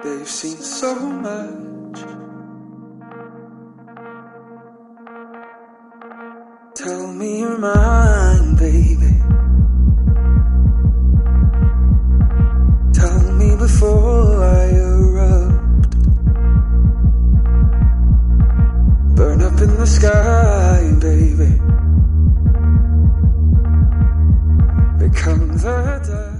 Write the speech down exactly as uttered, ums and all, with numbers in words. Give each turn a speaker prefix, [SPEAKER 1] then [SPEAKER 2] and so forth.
[SPEAKER 1] They've seen so much. Tell me you're mine, baby. Tell me before I erupt. Burn up in the sky, baby. Become the dust.